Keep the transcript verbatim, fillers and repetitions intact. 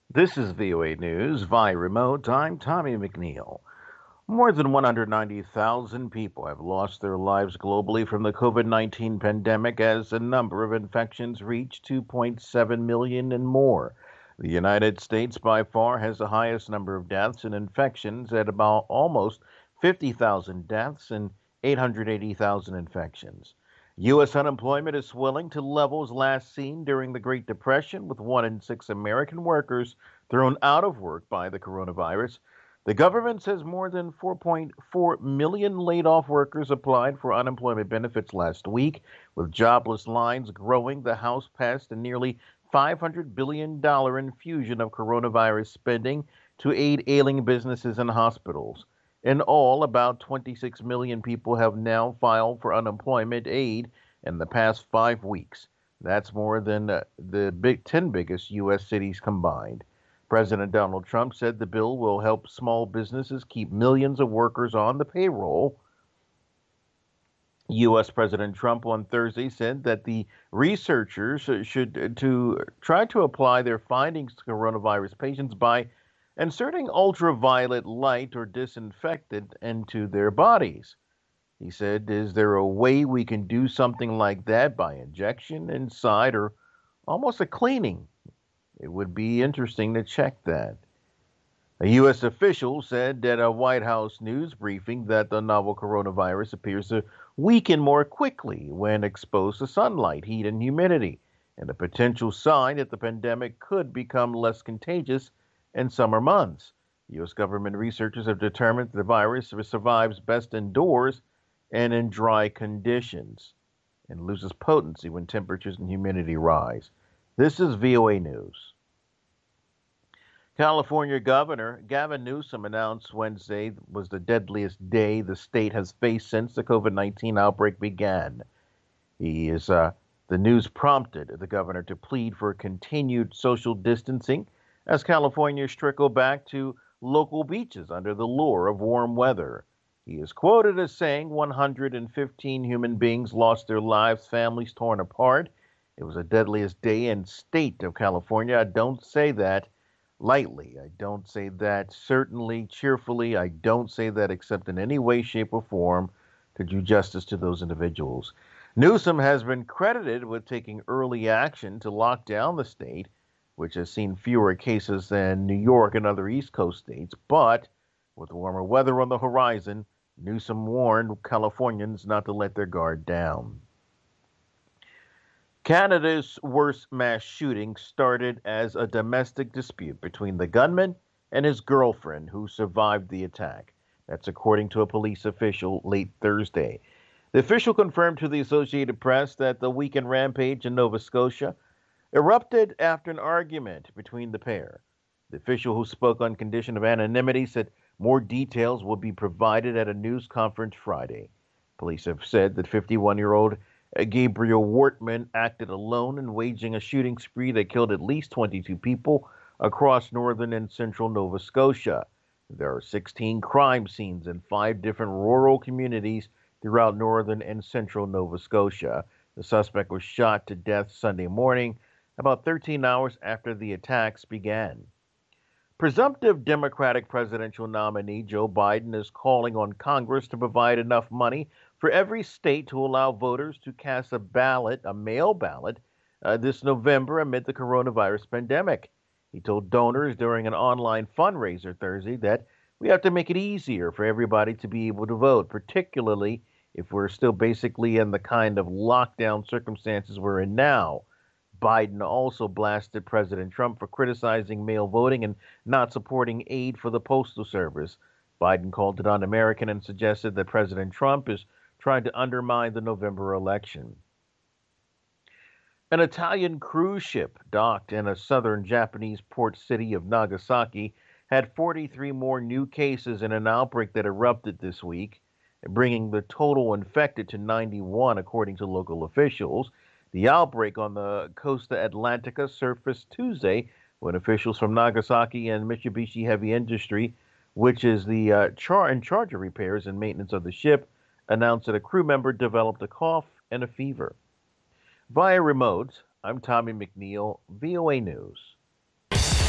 This is V O A News via remote. I'm Tommy McNeil. More than one hundred ninety thousand people have lost their lives globally from the COVID nineteen pandemic as the number of infections reached two point seven million and more. The United States by far has the highest number of deaths and infections at about almost fifty thousand deaths and eight hundred eighty thousand infections. U S unemployment is swelling to levels last seen during the Great Depression, with one in six American workers thrown out of work by the coronavirus. The government says more than four point four million laid off workers applied for unemployment benefits last week. With jobless lines growing, the House passed a nearly five hundred billion dollars infusion of coronavirus spending to aid ailing businesses and hospitals. In all, about twenty-six million people have now filed for unemployment aid in the past five weeks. That's more than uh, the big ten biggest U S cities combined. President Donald Trump said the bill will help small businesses keep millions of workers on the payroll. U S. President Trump on Thursday said that the researchers should uh, to try to apply their findings to coronavirus patients by inserting ultraviolet light or disinfectant into their bodies. He said, "Is there a way we can do something like that by injection inside or almost a cleaning? It would be interesting to check that." A U S official said at a White House news briefing that the novel coronavirus appears to weaken more quickly when exposed to sunlight, heat, and humidity, and a potential sign that the pandemic could become less contagious in summer months. U S government researchers have determined that the virus survives best indoors and in dry conditions and loses potency when temperatures and humidity rise. This is V O A News. California Governor Gavin Newsom announced Wednesday was the deadliest day the state has faced since the COVID nineteen outbreak began. He is uh, the news prompted the governor to plead for continued social distancing as Californians trickle back to local beaches under the lure of warm weather. He is quoted as saying one hundred fifteen human beings lost their lives, families torn apart. It was the deadliest day in state of California. I don't say that lightly. I don't say that certainly cheerfully. I don't say that except in any way, shape, or form to do justice to those individuals. Newsom has been credited with taking early action to lock down the state, which has seen fewer cases than New York and other East Coast states. But with warmer weather on the horizon, Newsom warned Californians not to let their guard down. Canada's worst mass shooting started as a domestic dispute between the gunman and his girlfriend who survived the attack. That's according to a police official late Thursday. The official confirmed to the Associated Press that the weekend rampage in Nova Scotia erupted after an argument between the pair. The official, who spoke on condition of anonymity, said more details will be provided at a news conference Friday. Police have said that fifty-one year old Gabriel Wortman acted alone in waging a shooting spree that killed at least twenty-two people across northern and central Nova Scotia. There are sixteen crime scenes in five different rural communities throughout northern and central Nova Scotia. The suspect was shot to death Sunday morning, about thirteen hours after the attacks began. Presumptive Democratic presidential nominee Joe Biden is calling on Congress to provide enough money for every state to allow voters to cast a ballot, a mail ballot, uh, this November amid the coronavirus pandemic. He told donors during an online fundraiser Thursday that we have to make it easier for everybody to be able to vote, particularly if we're still basically in the kind of lockdown circumstances we're in now. Biden also blasted President Trump for criticizing mail voting and not supporting aid for the Postal Service. Biden called it un American and suggested that President Trump is trying to undermine the November election. An Italian cruise ship docked in a southern Japanese port city of Nagasaki had forty-three more new cases in an outbreak that erupted this week, bringing the total infected to ninety-one, according to local officials. The outbreak on the Costa Atlantica surfaced Tuesday when officials from Nagasaki and Mitsubishi Heavy Industry, which is the uh, char- in charge of repairs and maintenance of the ship, announced that a crew member developed a cough and a fever. Via remote, I'm Tommy McNeil, V O A News.